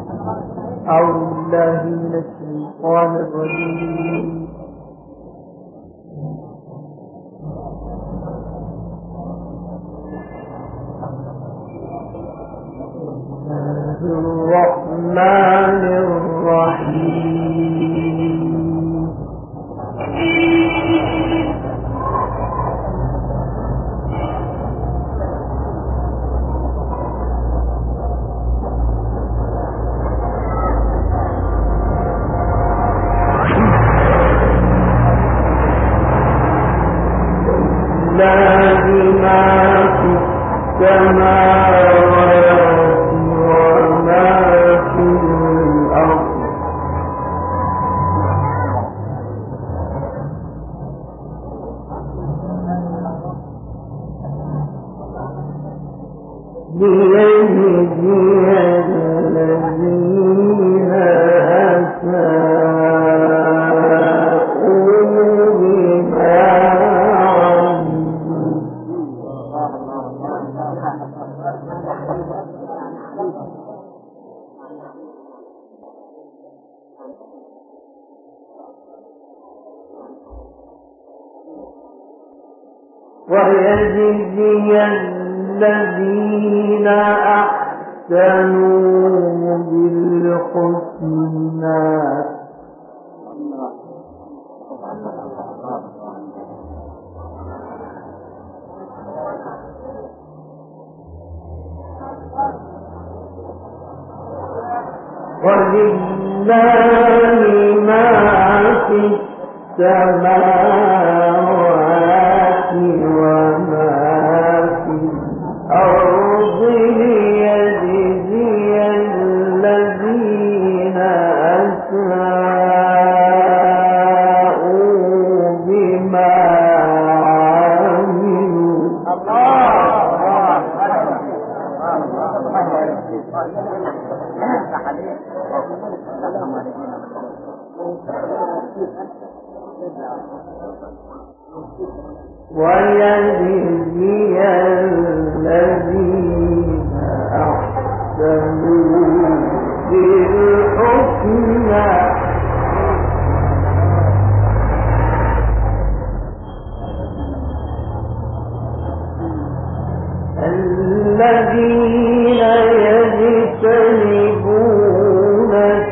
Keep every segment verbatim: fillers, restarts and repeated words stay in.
أعوذ بالله من الشيطان الرجيم. الرحمن الرحيم. لله ما في السماوات وما في الأرض ليجزي الذين أساءوا بما ويجزي الذين أحسنوا بالحسنى ولله ما في السماوات وما في الأرض ليجزي الذين أساءوا بما ويجزي الذين أحسنوا بالحسنى الذين يجتنبون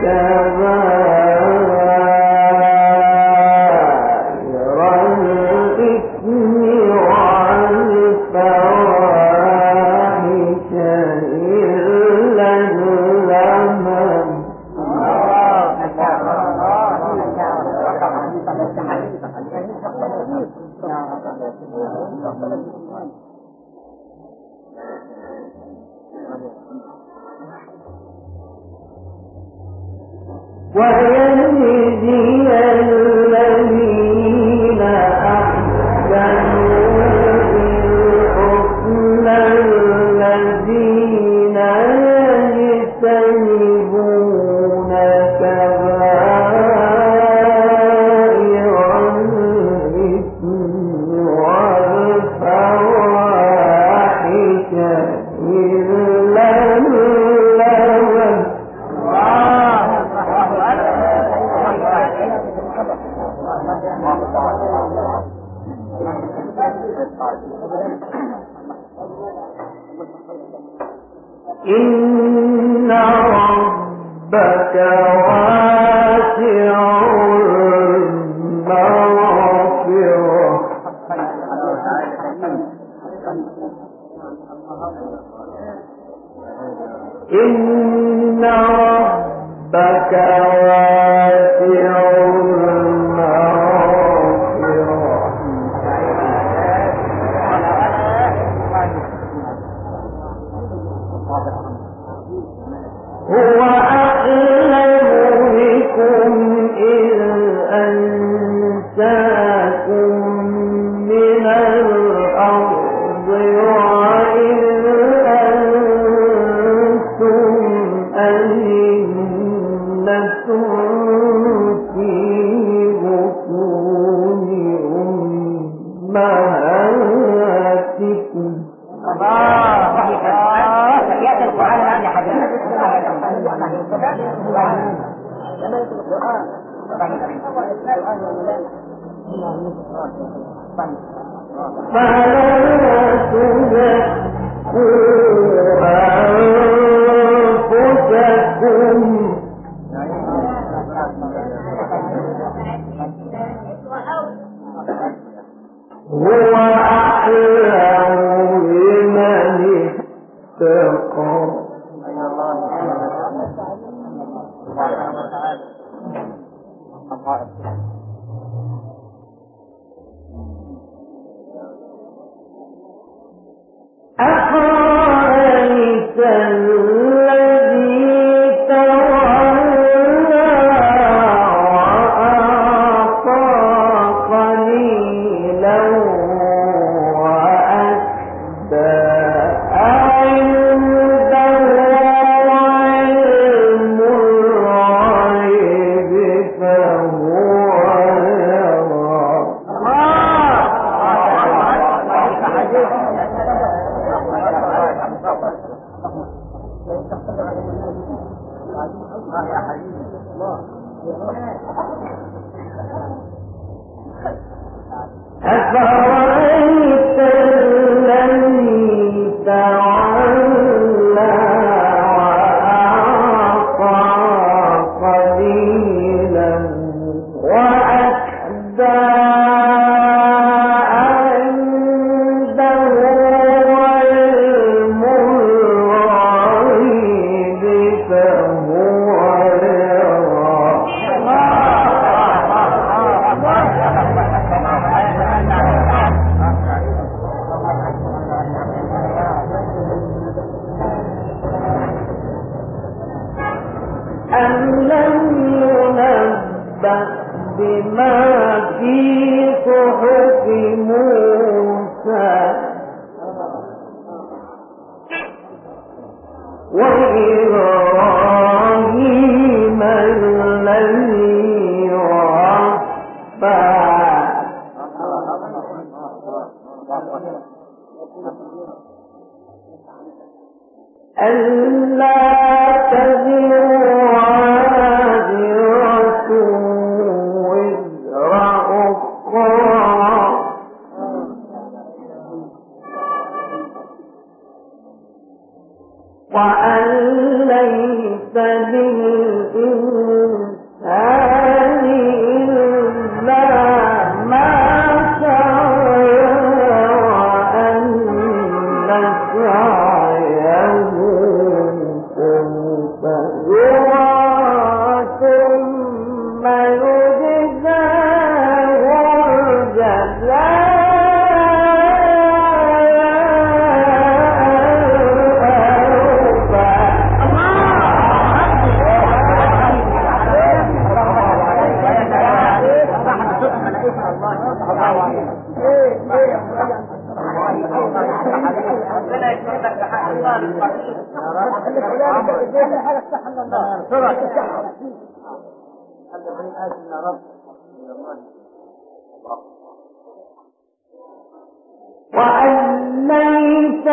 كبائر الإثم والفواحش إلا اللمم ويجزي الذين أحسنوا بالحسنى الذين يجتنبون كبائر الإثم والفواحش إلا اللمم إن ربك واسع المغفرة إن ربك واسع المغفرة هو أعلم بكم إذ أنشأكم من الأرض وإذ أنتم أجنة في بطون أمهاتكم هو أعلم بمن اتقى. أفرأيت الذي تولى وأعطى قليلا وأكدى عنده علم الغيب فهو أفرأيت الذي تولى وأعطى قليلا وأكدى عنده علم الغيب فهو أم لم ينبأ بما في صحف موسى وإبراهيم الذي وفى ألا تزر وازرة وزر أخرى وأن ليس للإنسان إلا ما سعى وأن سعيه سوف يرى ثم يجزاه الجزاء وأن ليس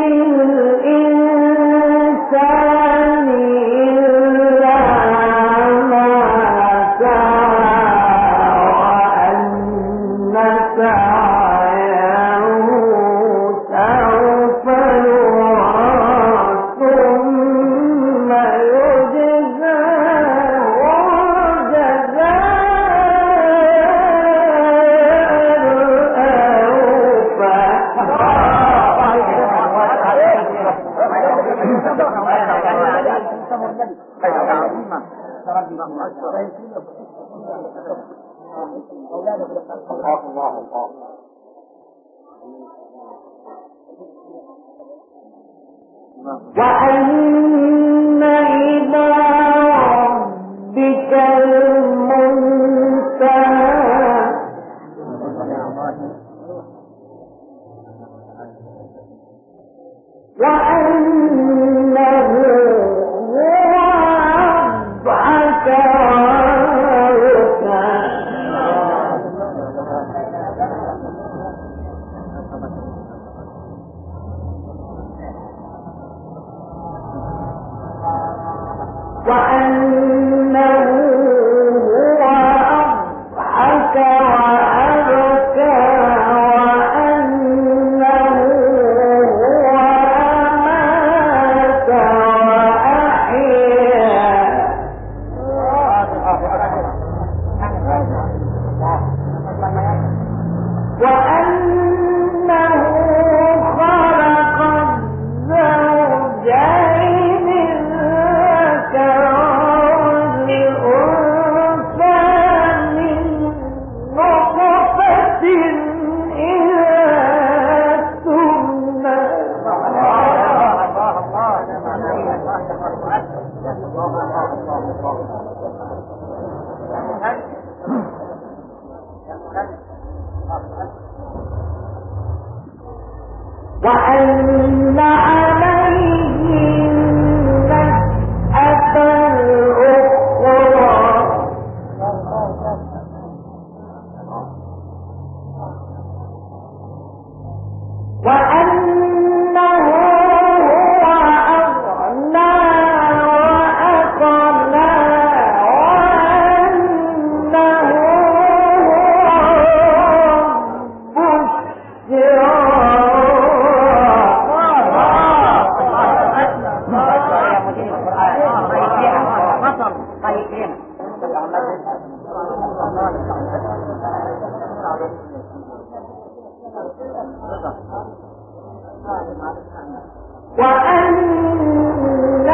للإنسان إلا ما سعى وأن سعيه سوف يرى ثم يجزاه وأن إلى ربك المنتهى وأنه هو أضحك وأبكى وأنه هو أضحك وأبكى وأنه هو أمات وأحيا وأنه خلق الزوجين الذكر والأنثى من نطفة إذا تمنى وأن عليه النشأة الأخرى وأنه هو أغنى وأقنى وأنه هو رب وأنه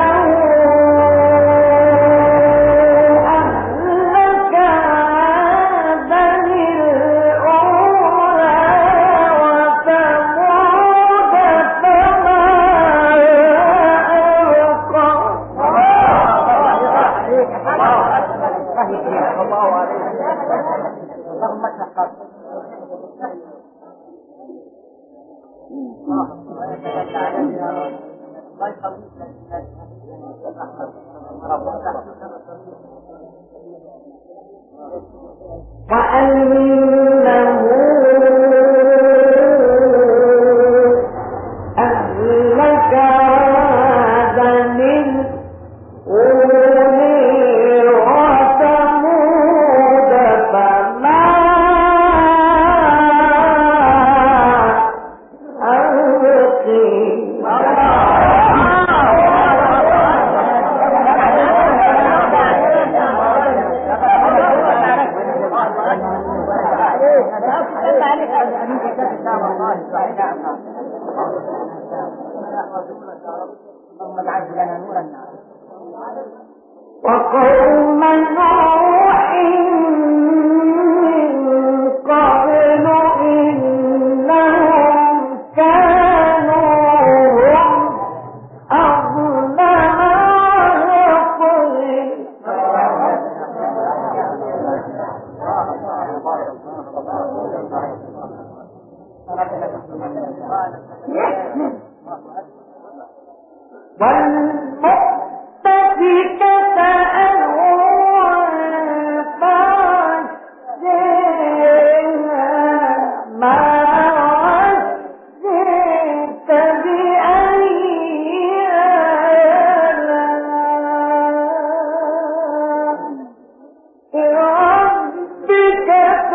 أهلك عادا الأولى وثمود فما أبقى وأنه أهلك عادا الأولى وثمود فما أبقي وقوم نوح من قبل إنهم كانوا هم أظلم وأطغى والمؤتفكة أهوى فعشيها ما عشيت بأي آلاء ربك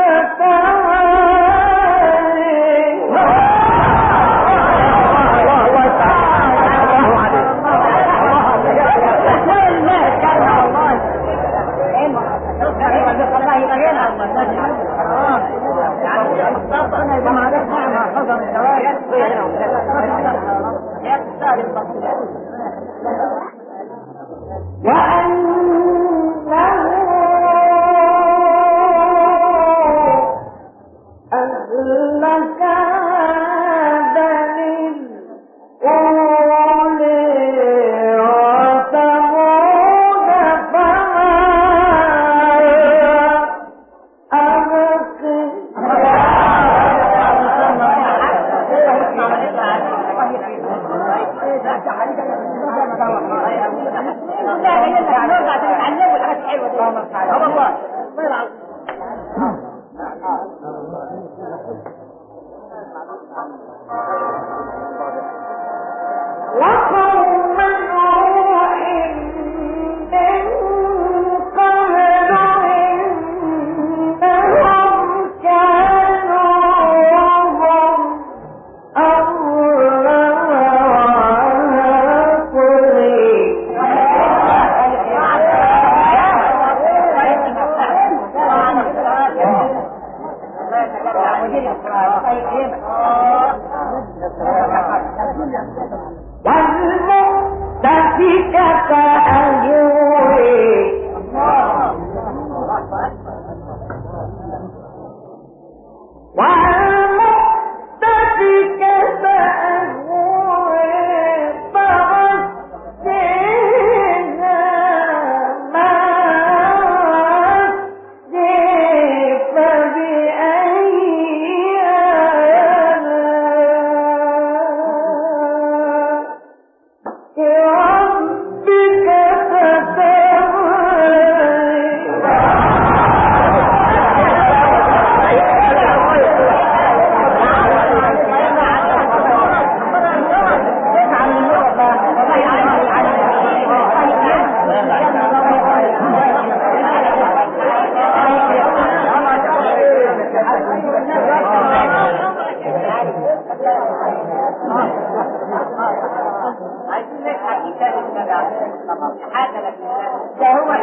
أهلك عادا الأولى وثمود فما أبقي وقوم نوح من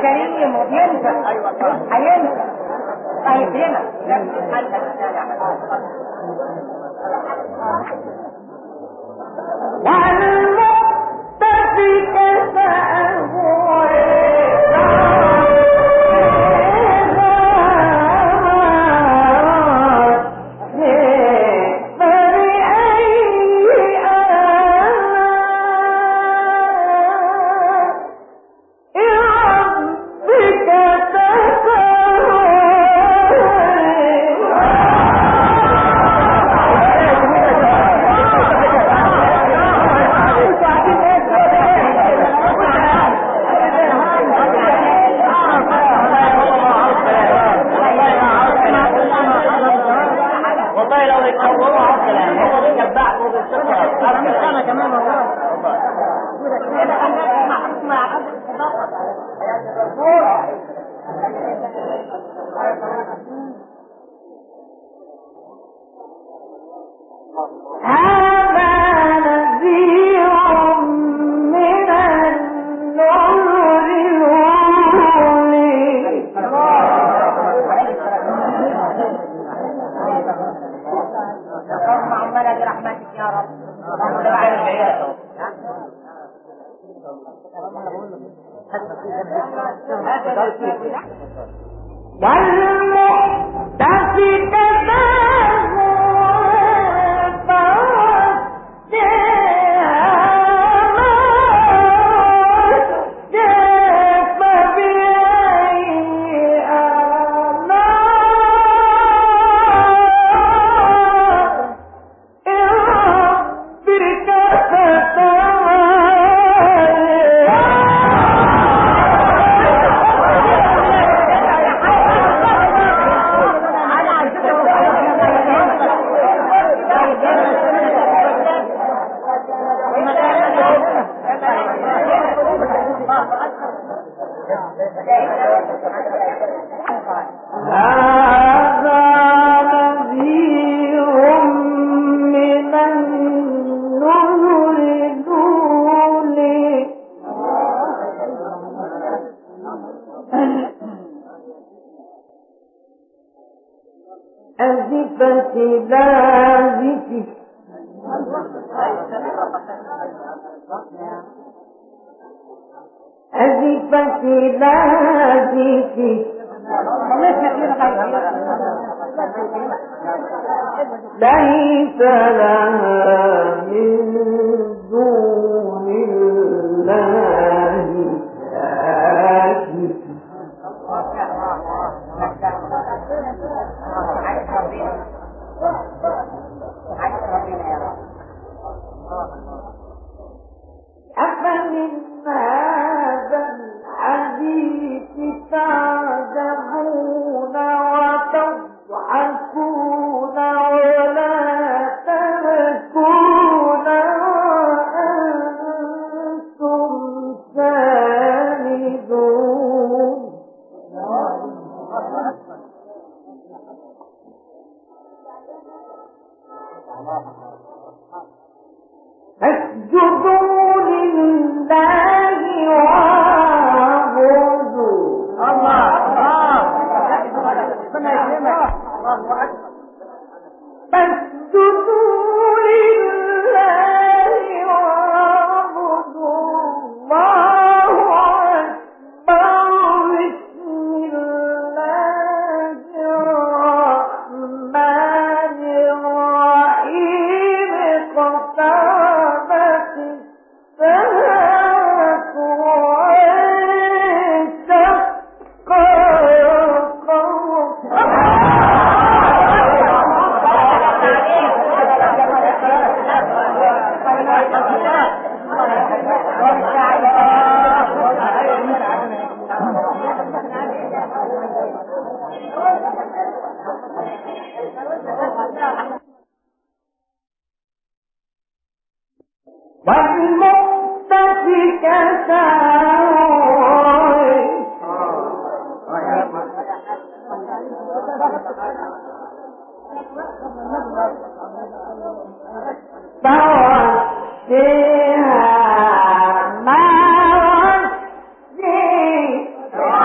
كريم وبينسى. ايوه صح هينسى. طيب هنا والمؤتفكة والله لو يتصوروا عقل هو بيجبعك وبيستقر انا كمان والله. هذا نذير من النذر الأولي. اللهم عمنا برحمتك يا رب. والمؤتفكة أزفت لازفة أزفت لازفة ليس لها من دون الله كاشف. أفمن هذا الحديث تعجبون وتضحكون ولا تبكون وأنتم سامدون. اسجدوا لله واعبدوا. الله الله فاسجدوا لله واعبدوا. الله أكبر. بسم الله الرحمن الرحيم. اقتربت الساعة وانشق والمؤتفكة فوشيها ما وشي.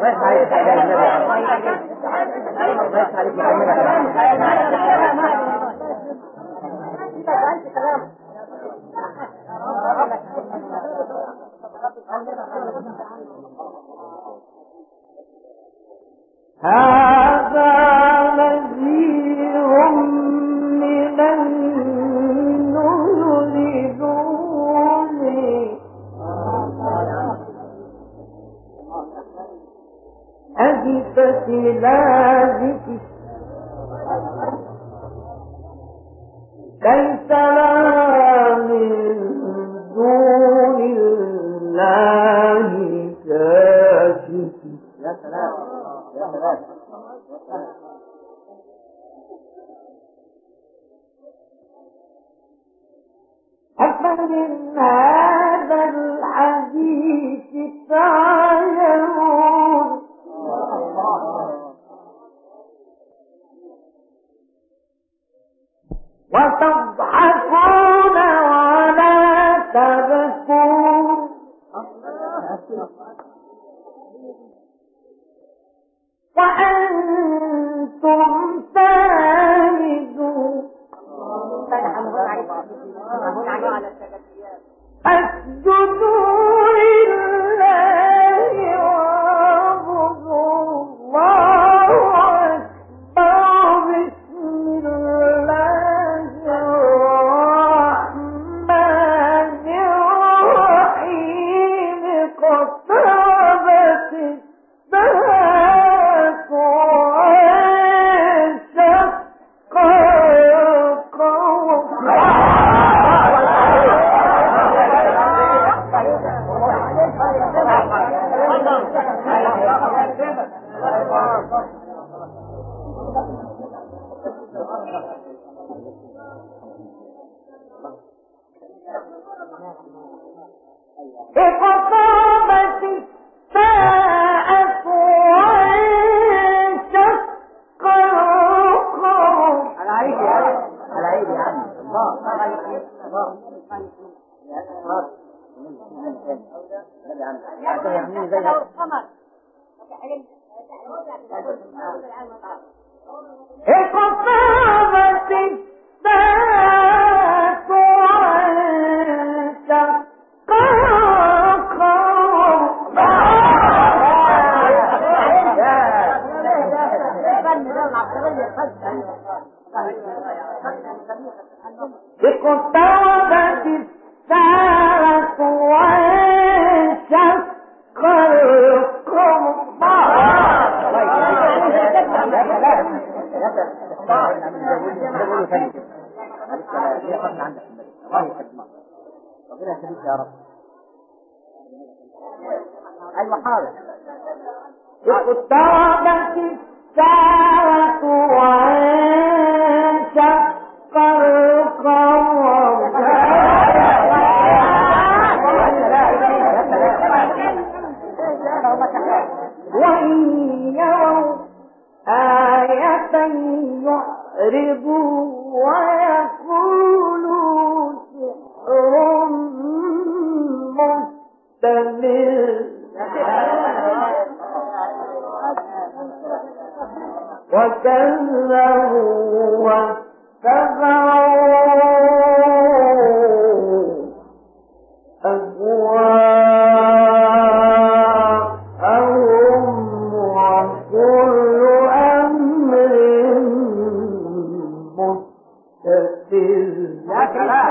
هذا نذير من النذر دوني أزفت لازك ليس لها من دون الله كاشف. يا سلام يا سلام. أفمن هذا الحديث تعلمون وتضحكون ولا تبكون وأنتم سامدون اسجدوا لله واعبدوا الله أكبر. بسم الله الرحمن الرحيم. اقتربت الساعة وانشق اقتربت الساعة وانشق القمر. على عيد يا عم على عيد يا عم الله الله اقتربت الساعة وانشق القمر. اقتربت الساعة وانشق ايوه حاضر. اقتربت الساعة وانشق القمر. وإن يروا آية يعرضوا ويقولوا سحر مستمر. وكذبوا واتبعوا أهواءهم وكل أمر مستقر. يا سلام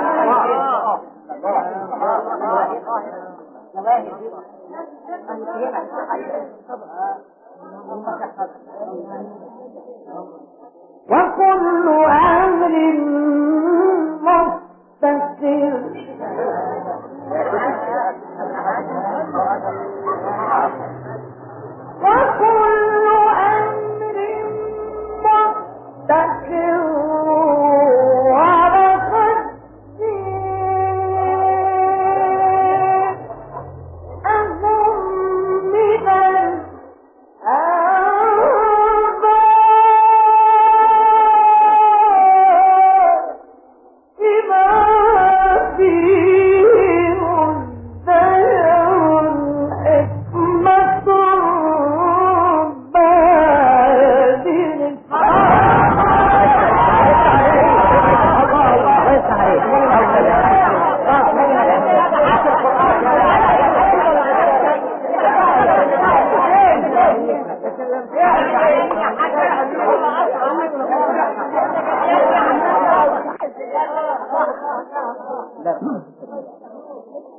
وكل أمر مستقر. وكل أمر مستقر. ولقد جاءهم من الأنباء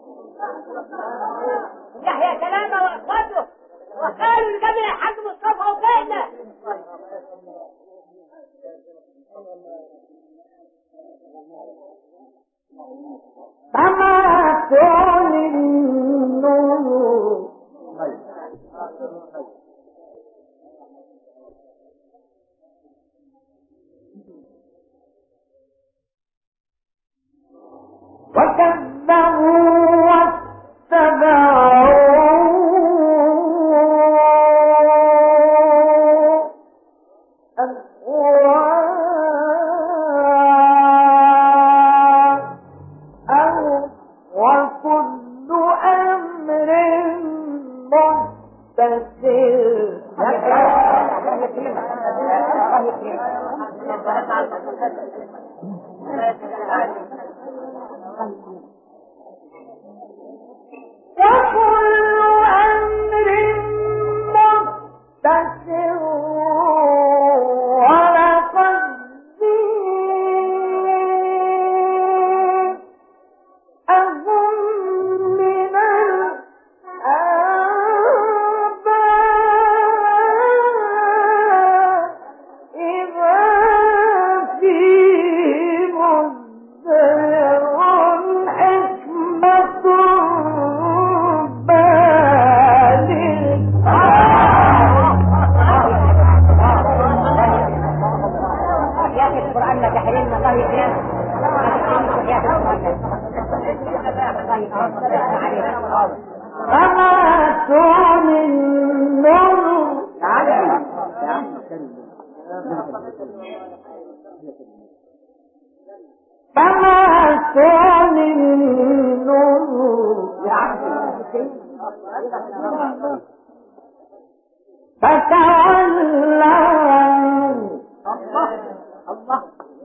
يحيى سلامة واخواته وقالوا لقبل الحاج مصطفى وكينا. تماثل النور وكذبوا واتبعوا أهواءهم وكل أمر مستقر. وكل أمر مستقر ولقد جئتهم من الآباء إذا في مزدهر حكمة يا القرآن ما تحرمنا الله يكرمك. يا القرآن تماثل النور تماثل النور فتولى الله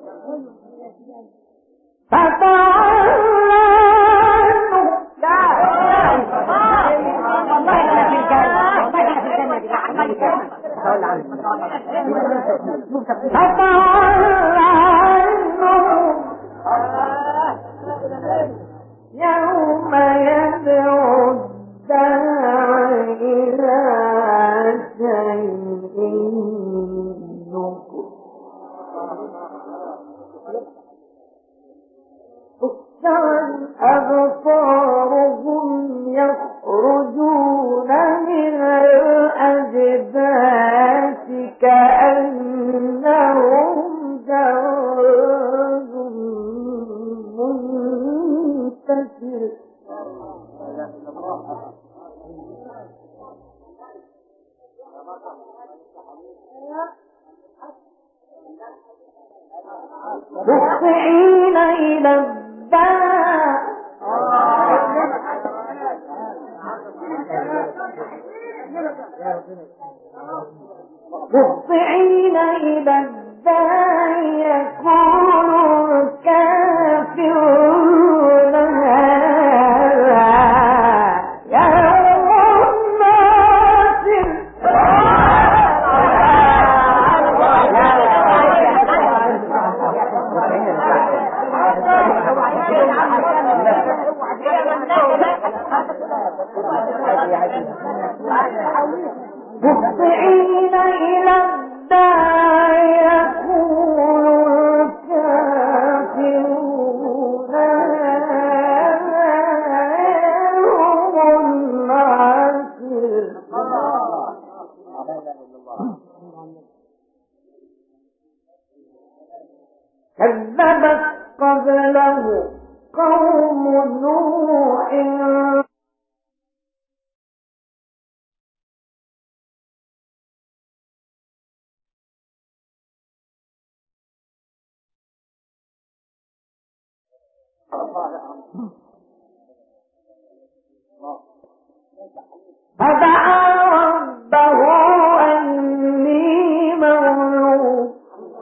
فتولى لا والله احنا في الجنة، والله احنا في الجنة دي فتولى يوم يدعو الداع إلى شيء نكر تخشعن أبصارهم يخرجون من الأجداث كأنهم جراد منتشر مهطعين إلى الداع مهطعين إلى الداع يقول الكافرون هذا يوم ناصر. مهطعين إلى الداع يقول الكافرون يوم الناصر. كذبت قبله قوم نوح فدعا ربه أني مغلوب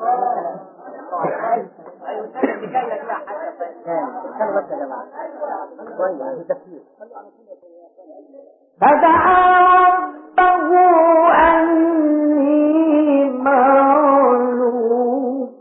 فدعا ربه أني مغلوب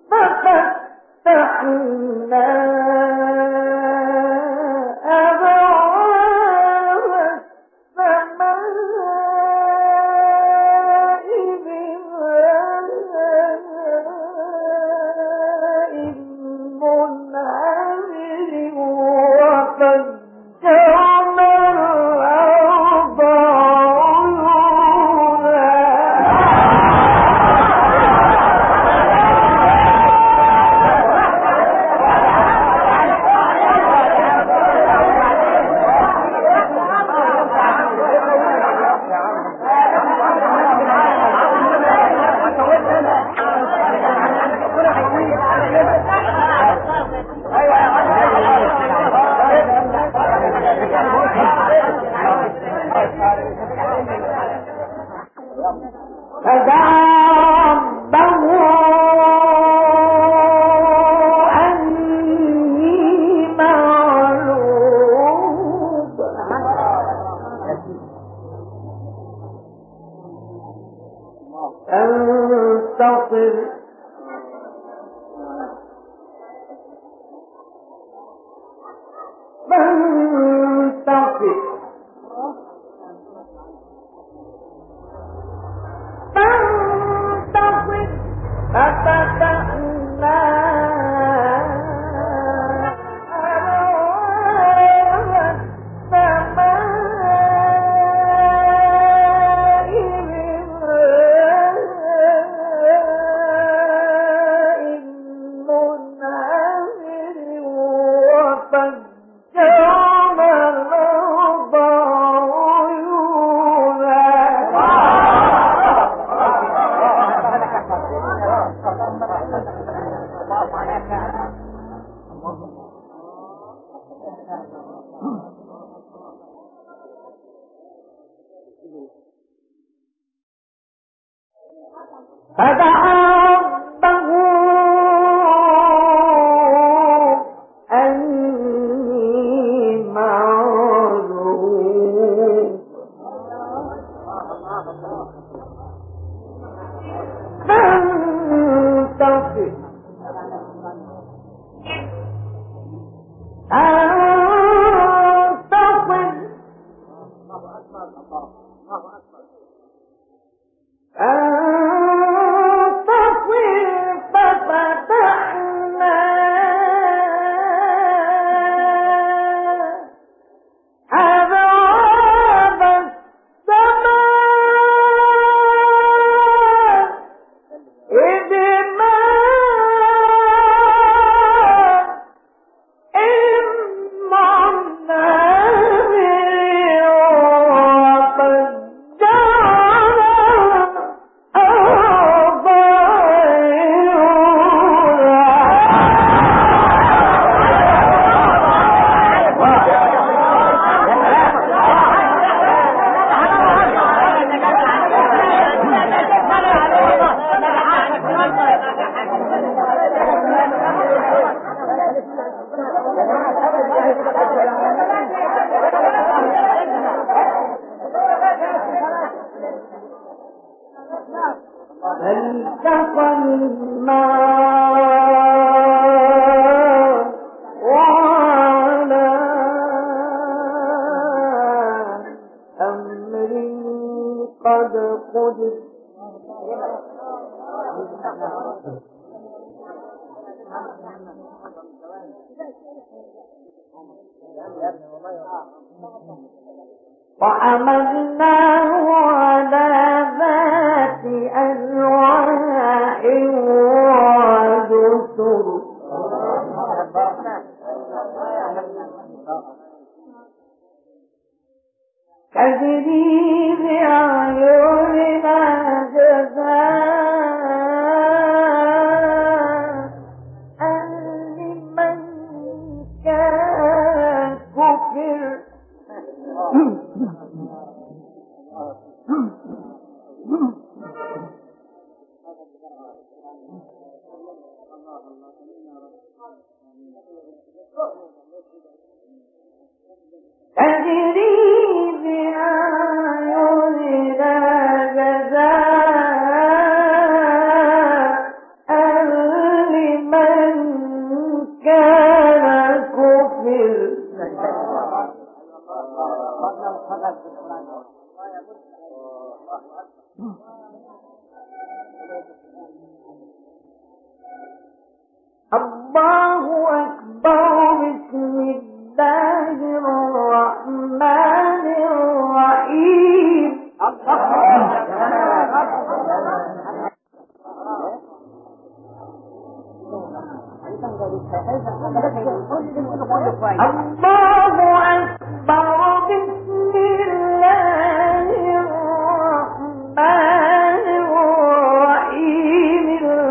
فدعا ربه أني معذور فانتصر فالتقى الماء وعلى أمر قد قدر وحملناه على ذات ألواح ودسر تجري بأعيننا جزاء لمن كان كفر تجري بأعيننا جزاء لمن الله أكبر. بسم الله الرحمن الرحيم. الله أكبر. بسم الله الرحمن الرحيم.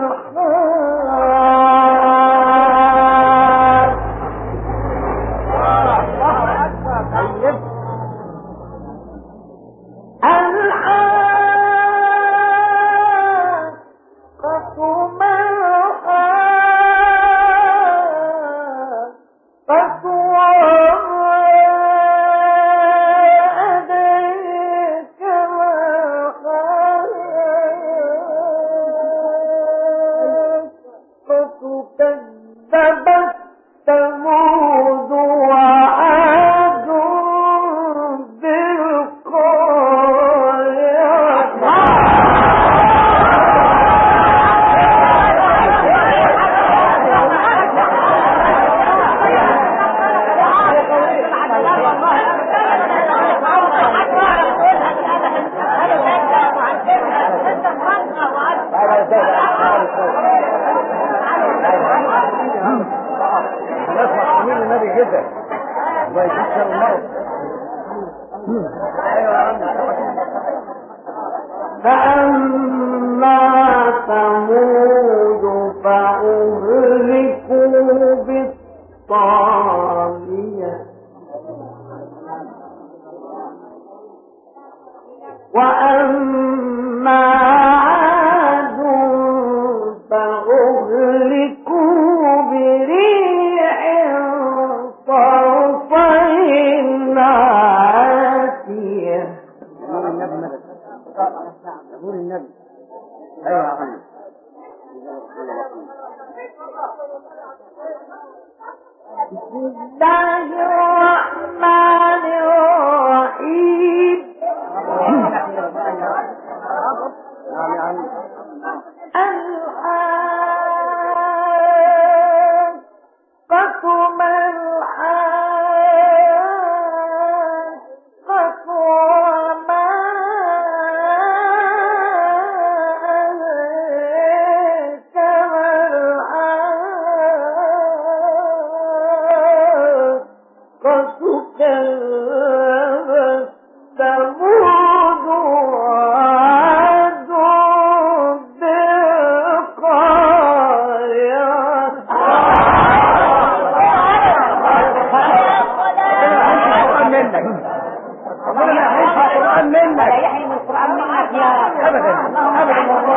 فأما ثمود فأهلكوا بالطاغية وأما عاد فأهلكوا بريح صرصر عاتية. قول النبي. ايوه يا عم. بسم الله الرحمن الرحيم. الحاقة ما الحاقة وما أدراك ما الحاقة. كذبت ثمود وعاد القرآن منك لا يحرم القرآن منك يا رب أبدا أبدا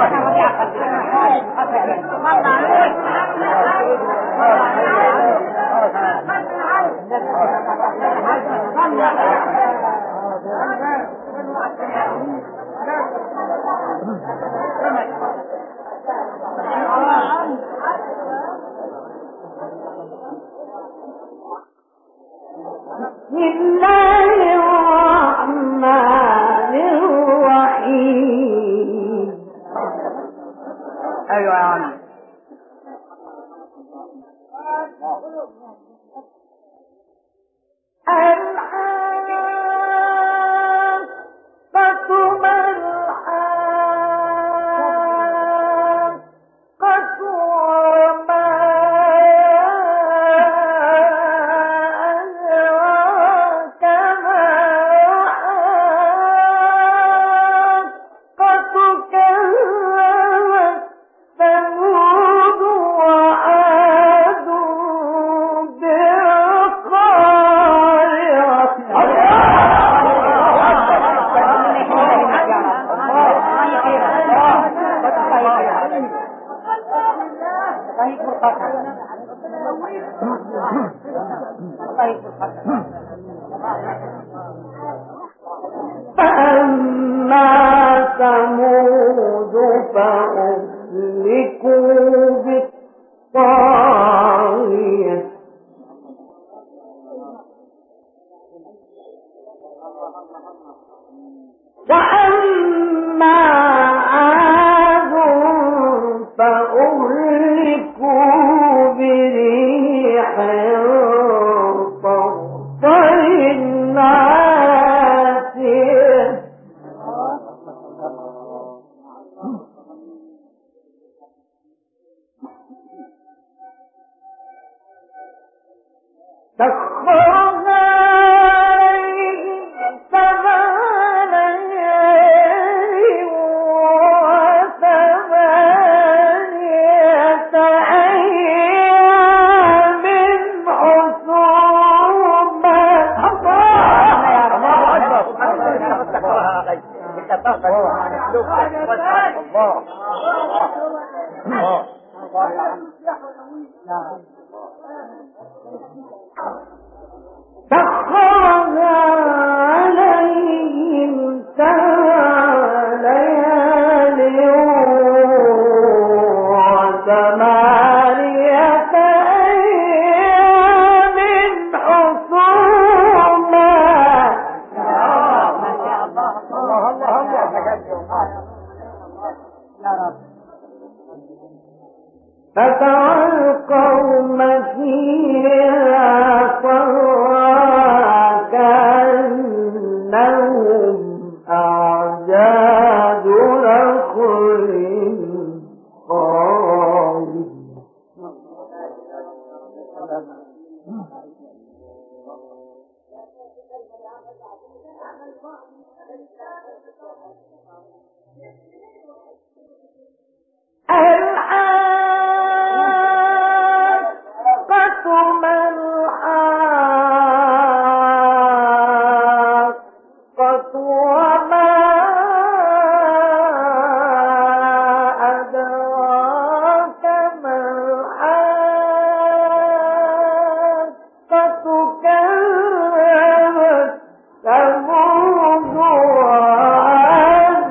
بسم الله الرحمن الرحيم. أيوة يا عم. الحاقة ما الحاقة وما أدراك ما الحاقة. كذبت ثمود وعاد فأما ثمود فأهلكوا بالطاغية وأما سخرها عليهم سبع ليال وثمانية أيام حسوما. سخرها عليهم سبع ليال وثمانية أيام حسوما. فترى القوم فيها صرعى كأنهم أعجاز نخل خاوية. الحاقة ما الحاقة وما أدراك ما الحاقة. كذبت ثمود وعاد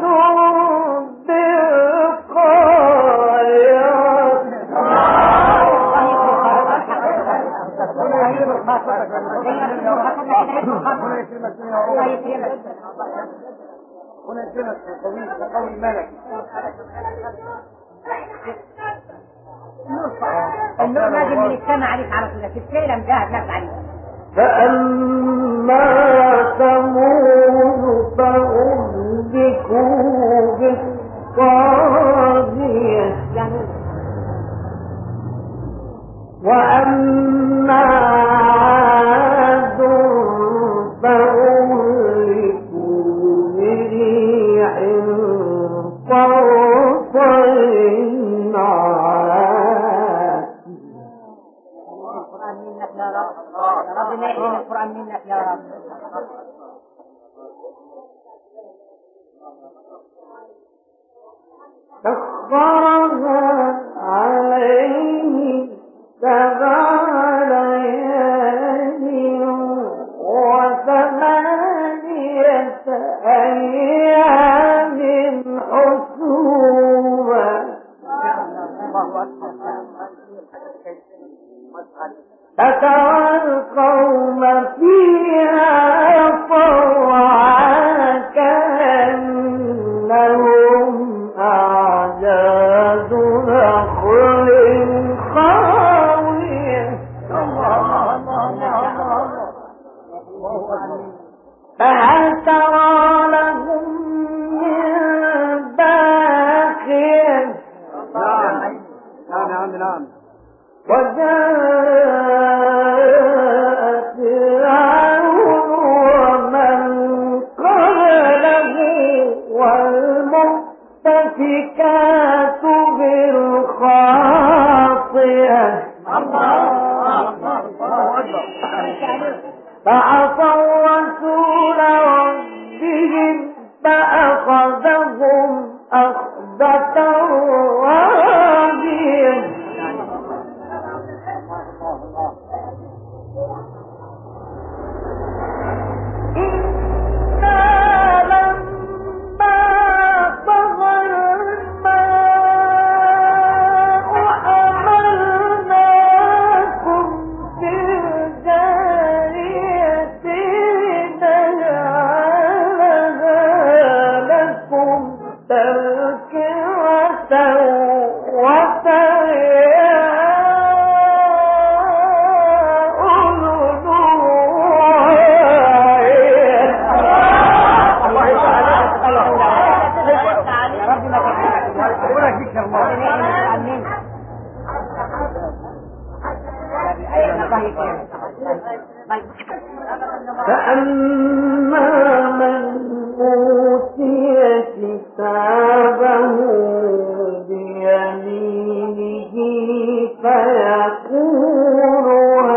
النور لازم من السماء عليك على طول تتكلم جاهد نفس عليك. فأما ثمود فأهلكوا بالطاغية وأما عاد فأهلكوا بريح صرصر عاتية. القرآن منك يا رب، يا رب نحن القرآن منك يا رب. سخرها عليهم سبع ليال وثمانية أيام حسوما. فترى القوم فيها صرعى كأنهم أعجاز نخل خاوية. فهل ترى لهم من باقية. نعم نعم نعم. وجاء فرعون ومن قبله والمؤتفكات بالخاطئة. فعصوا رسول ربهم فأخذهم أخذة رابية. فأما من أوتي كتابه بيمينه فيقول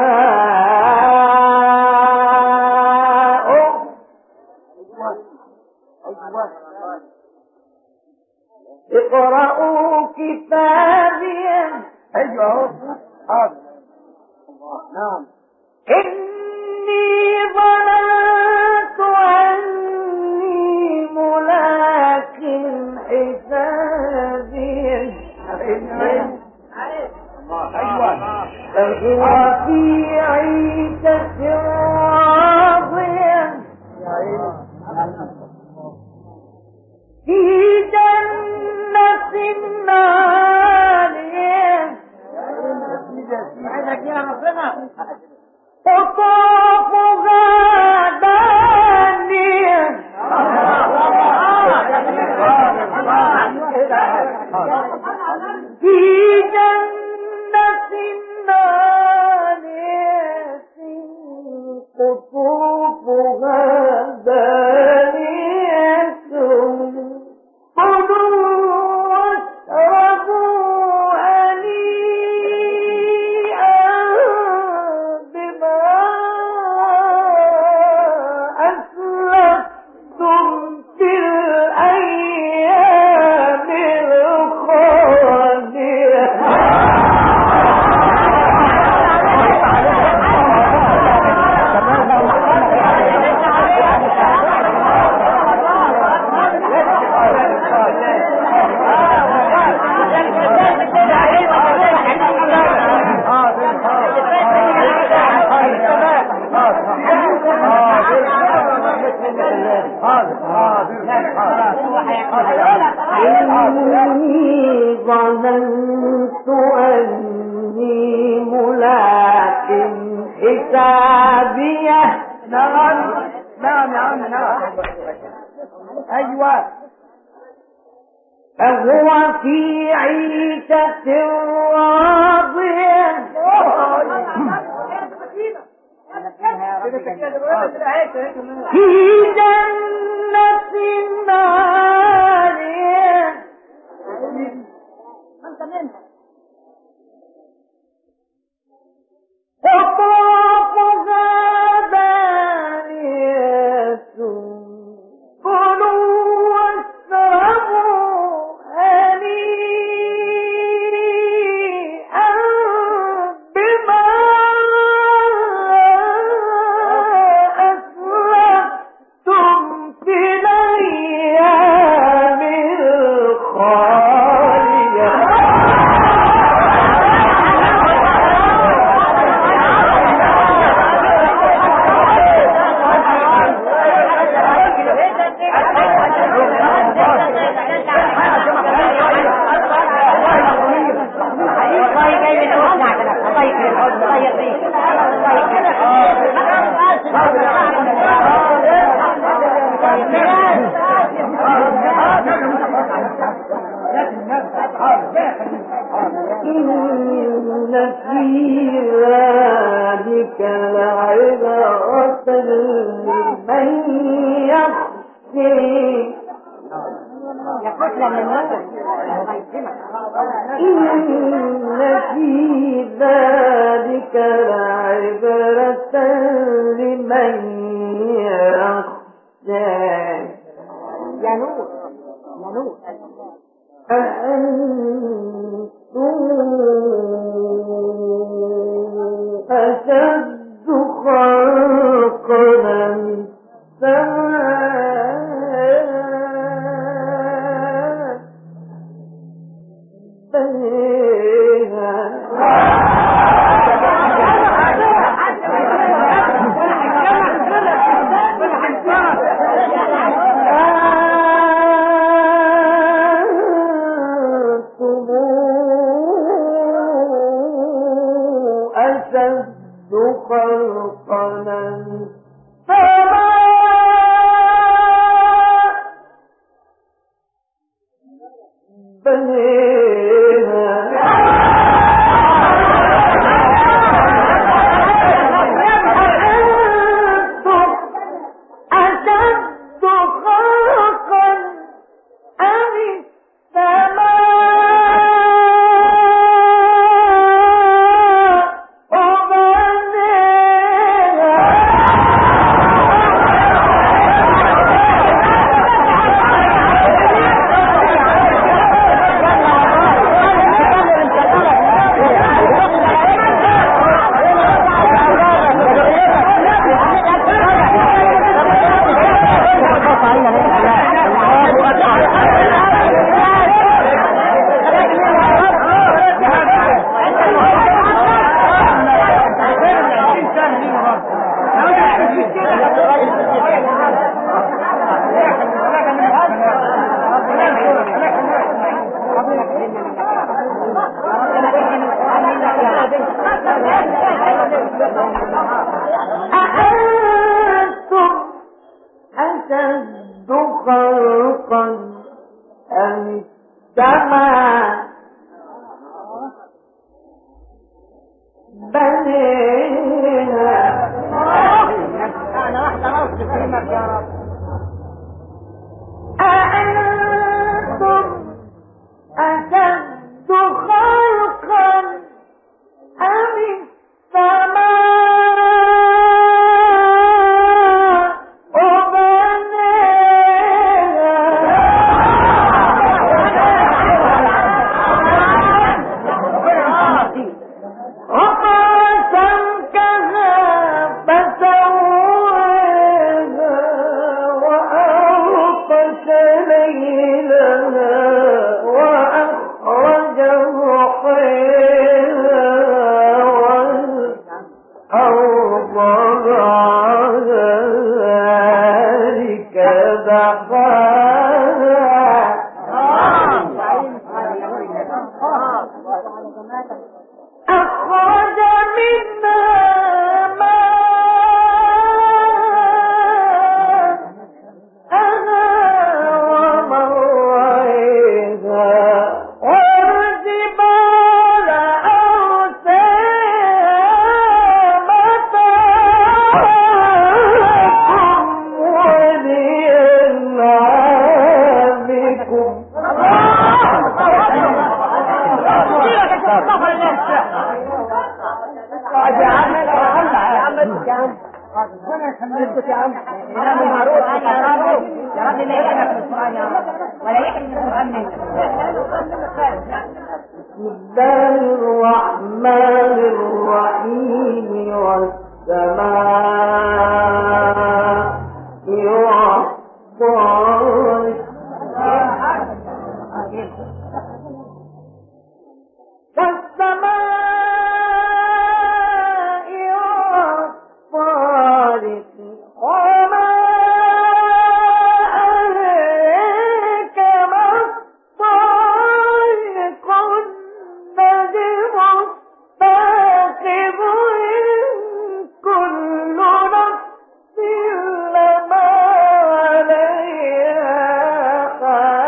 هاؤم اقرأوا كتابيه. ايوه حاضر. نعم. إني ظننت أني ملاق حسابيه ايوه فهو في عيشة راضية في جنة عالية قطوفها دانية في جنة عالية قطوفها دانية كلوا واشربوا هنيئا بما أسلفتم في الأيام الخالية. إني ظننت أني ملاق حسابيه. نعم نعم يا عم نعم. ايوه فهو في عيشة راضية في جنة عالية قطوفها دانية كلوا واشربوا هنيئا بما أسلفتم في الأيام الخالية. إن في ذلك لعبرة لمن يخشى. إن في ذلك لعبرة لمن يخشى. يا نور يا نور أأنتم أشد خلقا من السماء بنيها أشد خلقا من السماء بنيها يا عم يا عم يا عم اسكت يا عم الامام المعروف يا رب لا يحرمك من القران يا رب ولا يحرم القران منك. بسم الله الرحمن الرحيم والسماء والطارق والسماء والطارق وما أدريك ما الطارق النجم الثاقب إن كل نفس لما عليها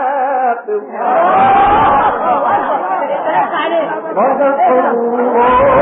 حافظ. صدق الله